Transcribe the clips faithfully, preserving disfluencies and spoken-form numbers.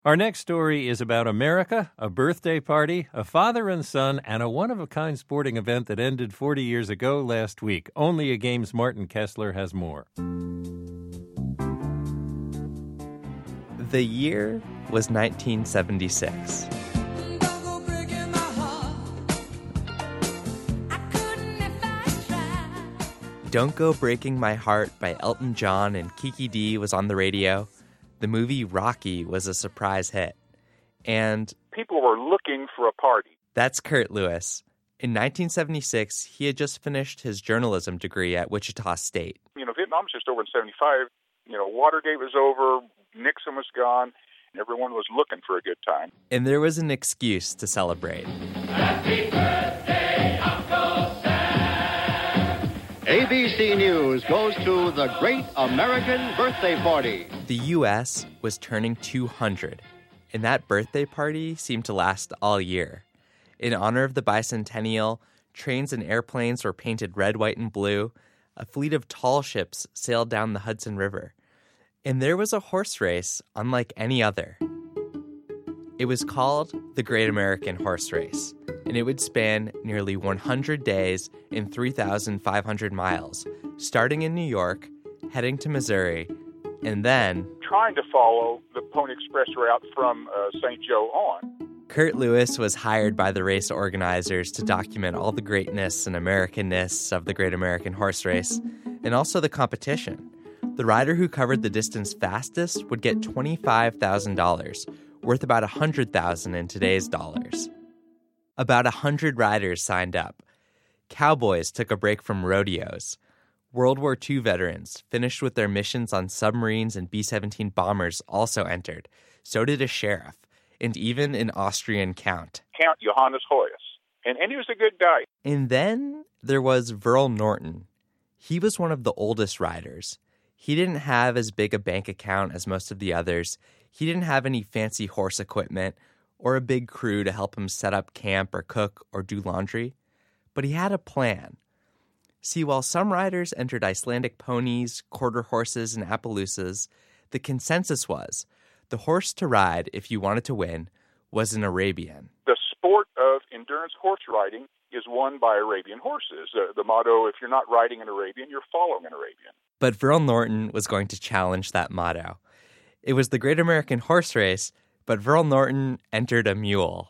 Our next story is about America, a birthday party, a father and son, and a one-of-a-kind sporting event that ended forty years ago last week. Only a Game's Martin Kessler has more. The year was nineteen seventy-six. Don't Go Breaking My Heart by Elton John and Kiki Dee was on the radio. The movie Rocky was a surprise hit. And people were looking for a party. That's Kurt Lewis. In nineteen seventy-six, he had just finished his journalism degree at Wichita State. You know, Vietnam was just over in seventy-five. You know, Watergate was over, Nixon was gone, and everyone was looking for a good time. And there was an excuse to celebrate. Happy birthday, Uncle Sam! A B C News goes to the Great American Birthday Party. The U S was turning two hundred, and that birthday party seemed to last all year. In honor of the bicentennial, trains and airplanes were painted red, white, and blue. A fleet of tall ships sailed down the Hudson River. And there was a horse race unlike any other. It was called the Great American Horse Race, and it would span nearly one hundred days and three thousand five hundred miles, starting in New York, heading to Missouri, and then trying to follow the Pony Express route from uh, Saint Joe on. Kurt Lewis was hired by the race organizers to document all the greatness and Americanness of the Great American Horse Race, and also the competition. The rider who covered the distance fastest would get twenty-five thousand dollars, worth about one hundred thousand dollars in today's dollars. About one hundred riders signed up. Cowboys took a break from rodeos. World War Two veterans, finished with their missions on submarines and B seventeen bombers, also entered. So did a sheriff, and even an Austrian count. Count Johannes Hoyes. And, and he was a good guy. And then there was Verl Norton. He was one of the oldest riders. He didn't have as big a bank account as most of the others. He didn't have any fancy horse equipment or a big crew to help him set up camp or cook or do laundry. But he had a plan. See, while some riders entered Icelandic ponies, quarter horses, and Appaloosas, the consensus was the horse to ride, if you wanted to win, was an Arabian. The sport of endurance horse riding is won by Arabian horses. Uh, the motto, if you're not riding an Arabian, you're following an Arabian. But Verl Norton was going to challenge that motto. It was the Great American Horse Race, but Verl Norton entered a mule.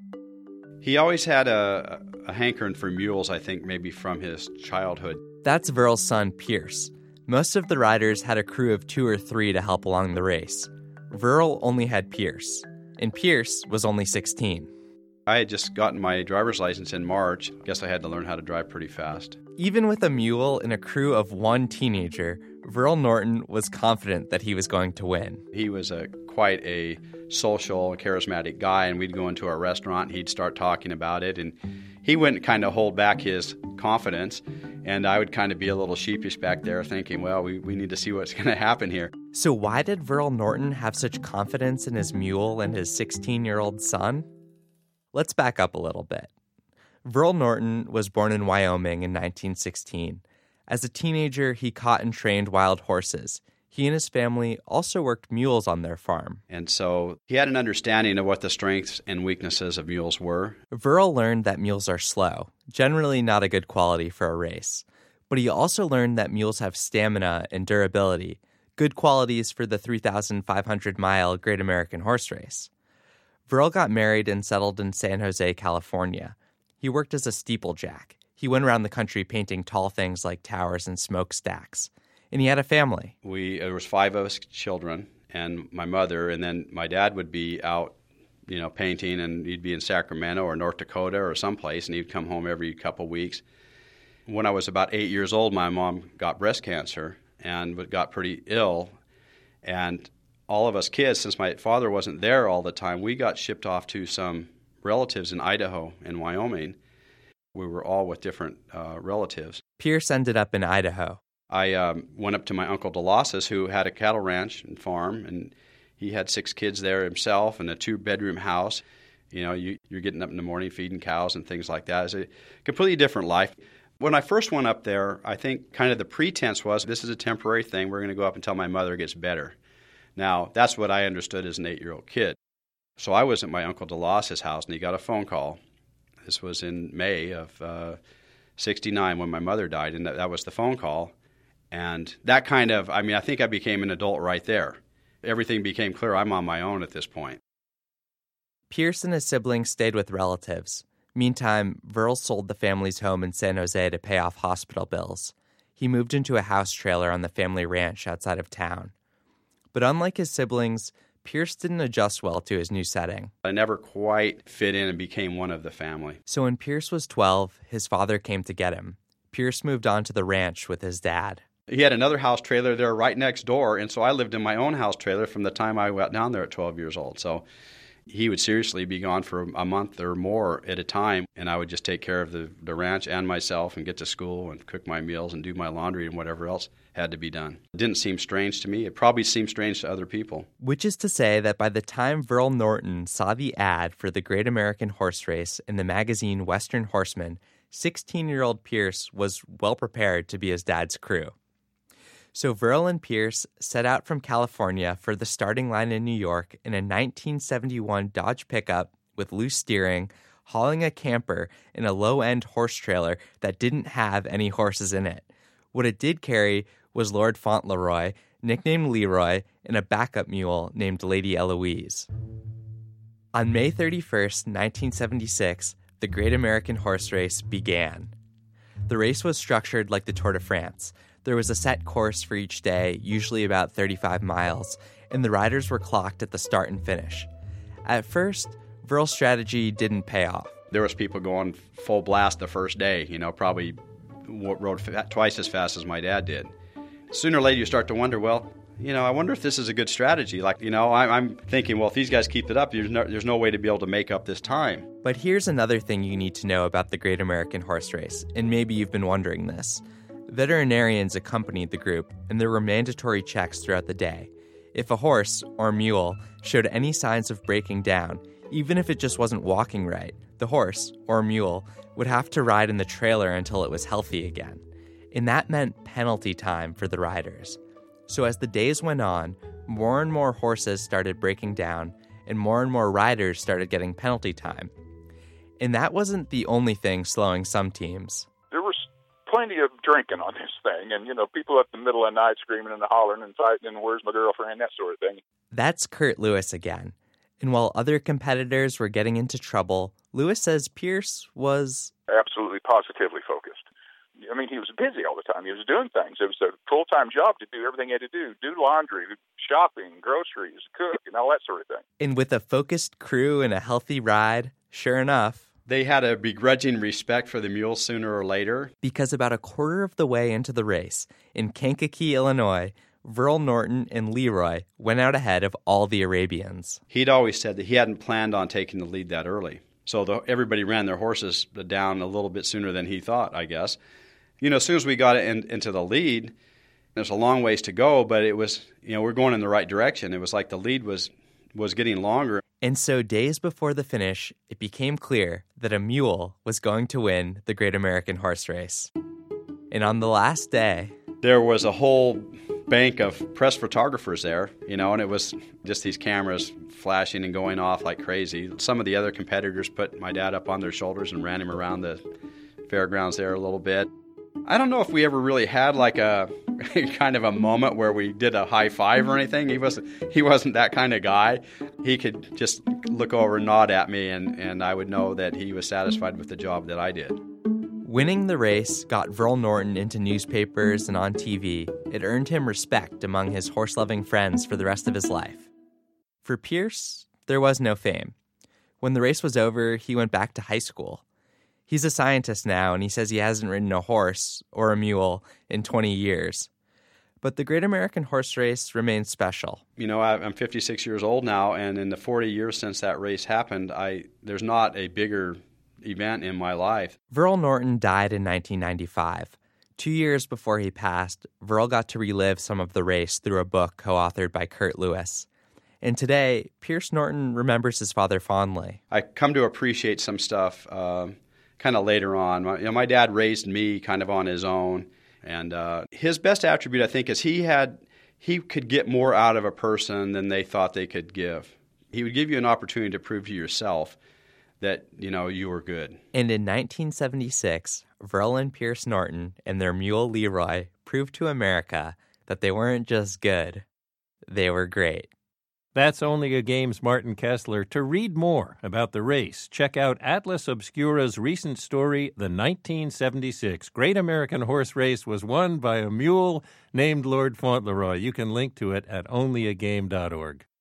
He always had a, a hankering for mules, I think, maybe from his childhood. That's Verl's son, Pierce. Most of the riders had a crew of two or three to help along the race. Verl only had Pierce, and Pierce was only sixteen. I had just gotten my driver's license in March. Guess I had to learn how to drive pretty fast. Even with a mule and a crew of one teenager, Verl Norton was confident that he was going to win. He was a quite a social, charismatic guy, and we'd go into a restaurant, and he'd start talking about it, and he wouldn't kind of hold back his confidence, and I would kind of be a little sheepish back there thinking, well, we, we need to see what's going to happen here. So why did Verl Norton have such confidence in his mule and his sixteen-year-old son? Let's back up a little bit. Verl Norton was born in Wyoming in nineteen sixteen. As a teenager, he caught and trained wild horses. He and his family also worked mules on their farm. And so he had an understanding of what the strengths and weaknesses of mules were. Verl learned that mules are slow, generally not a good quality for a race. But he also learned that mules have stamina and durability, good qualities for the three thousand five hundred mile Great American Horse Race. Verl got married and settled in San Jose, California. He worked as a steeplejack. He went around the country painting tall things like towers and smokestacks. And he had a family. We There was five of us children and my mother, and then my dad would be out, you know, painting, and he'd be in Sacramento or North Dakota or someplace, and he'd come home every couple weeks. When I was about eight years old, my mom got breast cancer and got pretty ill, and all of us kids, since my father wasn't there all the time, we got shipped off to some relatives in Idaho and Wyoming. We were all with different uh, relatives. Pierce ended up in Idaho. I um, went up to my Uncle DeLosses, who had a cattle ranch and farm, and he had six kids there himself and a two-bedroom house. You know, you, you're getting up in the morning feeding cows and things like that. It's a completely different life. When I first went up there, I think kind of the pretense was, this is a temporary thing. We're going to go up until my mother gets better. Now, that's what I understood as an eight-year-old kid. So I was at my Uncle DeLoss's house, and he got a phone call. This was in May of uh, sixty-nine when my mother died, and that, that was the phone call. And that kind of, I mean, I think I became an adult right there. Everything became clear. I'm on my own at this point. Pierce and his siblings stayed with relatives. Meantime, Verl sold the family's home in San Jose to pay off hospital bills. He moved into a house trailer on the family ranch outside of town. But unlike his siblings, Pierce didn't adjust well to his new setting. I never quite fit in and became one of the family. So when Pierce was twelve, his father came to get him. Pierce moved on to the ranch with his dad. He had another house trailer there right next door, and so I lived in my own house trailer from the time I went down there at twelve years old. So he would seriously be gone for a month or more at a time, and I would just take care of the, the ranch and myself and get to school and cook my meals and do my laundry and whatever else had to be done. It didn't seem strange to me. It probably seemed strange to other people. Which is to say that by the time Verl Norton saw the ad for the Great American Horse Race in the magazine Western Horseman, sixteen-year-old Pierce was well prepared to be his dad's crew. So Verl and Pierce set out from California for the starting line in New York in a nineteen seventy-one Dodge pickup with loose steering, hauling a camper in a low-end horse trailer that didn't have any horses in it. What it did carry was Lord Fauntleroy, nicknamed Leroy, and a backup mule named Lady Eloise. On May thirty-first, nineteen seventy-six, the Great American Horse Race began. The race was structured like the Tour de France. There was a set course for each day, usually about thirty-five miles, and the riders were clocked at the start and finish. At first, Verl's strategy didn't pay off. There was people going full blast the first day, you know, probably rode twice as fast as my dad did. Sooner or later, you start to wonder, well, you know, I wonder if this is a good strategy. Like, you know, I'm thinking, well, if these guys keep it up, there's no, there's no way to be able to make up this time. But here's another thing you need to know about the Great American Horse Race, and maybe you've been wondering this. Veterinarians accompanied the group, and there were mandatory checks throughout the day. If a horse, or mule, showed any signs of breaking down, even if it just wasn't walking right, the horse, or mule, would have to ride in the trailer until it was healthy again. And that meant penalty time for the riders. So as the days went on, more and more horses started breaking down, and more and more riders started getting penalty time. And that wasn't the only thing slowing some teams. There was plenty of drinking on this thing, and, you know, people up in the middle of the night screaming and hollering and fighting and where's my girlfriend, that sort of thing. That's Kurt Lewis again. And while other competitors were getting into trouble, Lewis says Pierce was absolutely positively focused. I mean, he was busy all the time. He was doing things. It was a full-time job to do everything he had to do, do laundry, shopping, groceries, cook, and all that sort of thing. And with a focused crew and a healthy ride, sure enough, they had a begrudging respect for the mules sooner or later. Because about a quarter of the way into the race, in Kankakee, Illinois, Verl Norton and Leroy went out ahead of all the Arabians. He'd always said that he hadn't planned on taking the lead that early. So the, everybody ran their horses down a little bit sooner than he thought, I guess. You know, as soon as we got in, into the lead, there's a long ways to go, but it was, you know, we're going in the right direction. It was like the lead was was getting longer. And so days before the finish, it became clear that a mule was going to win the Great American Horse Race. And on the last day, there was a whole bank of press photographers there, you know, and it was just these cameras flashing and going off like crazy. Some of the other competitors put my dad up on their shoulders and ran him around the fairgrounds there a little bit. I don't know if we ever really had like a kind of a moment where we did a high five or anything. He wasn't he wasn't that kind of guy. He could just look over and nod at me, and, and I would know that he was satisfied with the job that I did. Winning the race got Verl Norton into newspapers and on T V. It earned him respect among his horse-loving friends for the rest of his life. For Pierce, there was no fame. When the race was over, he went back to high school. He's a scientist now, and he says he hasn't ridden a horse or a mule in twenty years. But the Great American Horse Race remains special. You know, I'm fifty-six years old now, and in the forty years since that race happened, I there's not a bigger event in my life. Verl Norton died in nineteen ninety-five. Two years before he passed, Verl got to relive some of the race through a book co-authored by Kurt Lewis. And today, Pierce Norton remembers his father fondly. I come to appreciate some stuff uh, kind of later on. My, you know, my dad raised me kind of on his own, and uh, his best attribute, I think, is he had he could get more out of a person than they thought they could give. He would give you an opportunity to prove to yourself that, you know, you were good. And in nineteen seventy-six, Verl and Pierce Norton and their mule Leroy proved to America that they weren't just good, they were great. That's Only a Game's Martin Kessler. To read more about the race, check out Atlas Obscura's recent story, The nineteen seventy-six Great American Horse Race was won by a mule named Lord Fauntleroy. You can link to it at only a game dot org.